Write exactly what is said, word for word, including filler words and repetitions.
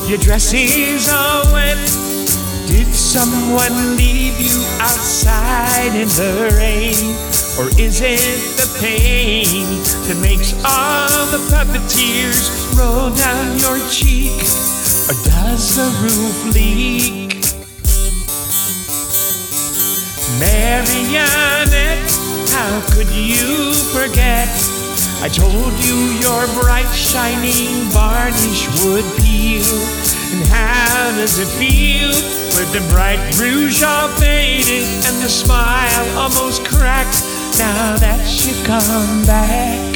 Your dress is all wet. Did someone leave you outside in the rain? Or is it the pain that makes all the puppet tears roll down your cheek? Or does the roof leak? Marionette, how could you forget? I told you your bright shining varnish would peel. And how does it feel with the bright rouge all faded and the smile almost cracked now that you come back?